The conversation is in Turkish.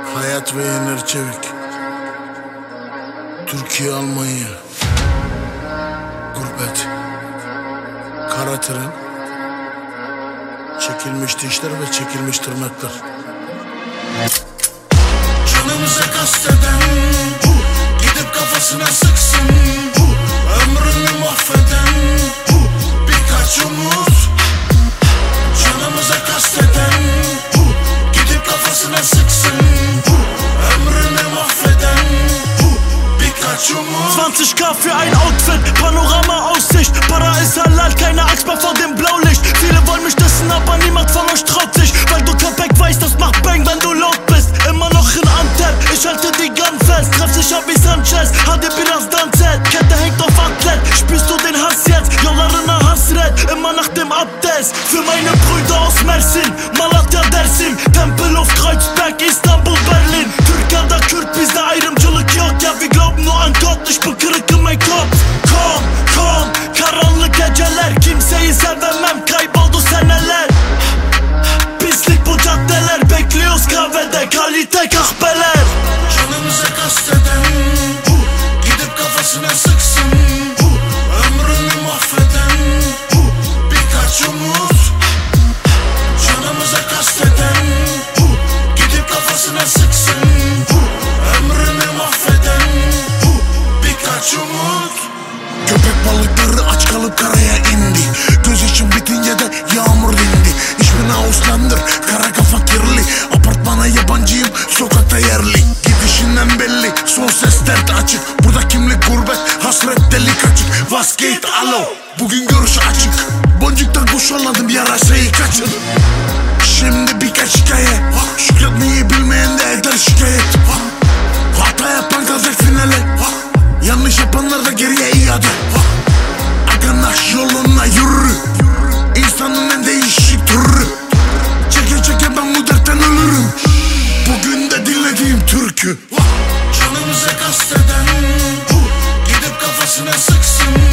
Hayat ve Yener Çevik, Türkiye Almanya, gurbet, kara tren, çekilmiş dişler ve çekilmiş tırnaklar. Canımıza kasteden gidip kafasına sıksın, ömrünü mahveden birkaç umut. Canımıza kasteden gidip kafasına sıksın, ömrünü mahveden birkaç umut. 20k für ein Outfit, Panorama-Aussicht. Para ist halal, keine Angst mehr vor dem Blaulicht. Viele wollen mich dissen, aber niemand von euch traut sich. Weil du Köpek weißt, das macht Bang, wenn du laut bist. Immer noch in Antep, ich halte die Gun fest. Treff sicher wie Sanchez, hadi biraz dans et. Kette hängt auf Athlet, spürst du den Hass jetzt? Yollarına hasret, immer nach dem Abtest. Für meine Brüder aus Mersin, Malatya, Dersim, Tempelhof, Kreuzberg, Istanbul, Berlin. Türk ya da Kürt, bizde ayrımcılık yok. Ya wir glauben nur an Gott, ich bin kırık in mein Kopf. Komm, komm, karanlık geceler. Kimseyi sevemem, kayboldu seneler. Pislik bu caddeler, bekliyoruz kahvede, kalite kahveler. Canımıza kasteden gidip kafasına sıksın, ömrünü mahveden birkaç umut. Canımıza kasteden gidip kafasına sıksın, ömrünü mahveden birkaç umut. Köpek balıkları aç kalıp karaya indi, göz için bitince de yağmur dindi. Ich bin Ausländer, kara kafa kirli, apartmana yabancıyım, sokakta yerli. Gidişinden belli, son ses dert açık. Burada kimlik gurbet, hasret delik açık. Was geht alo, bugün görüş açık. Boncuktan kuşanladım, yarasayı kaçın. Şimdi birkaç hikaye, şükretmeyi bilmeyen de eder şikayet. Hata yapan kalacak finale, yanlış yapanlar da geriye iade. Aganak yoluna yürü, İnsanın en değişik türü. Çeke çeke ben bu dertten ölürüm. Bugün de dinlediğim türkü. Canımıza kasteden gidip kafasına sıksın,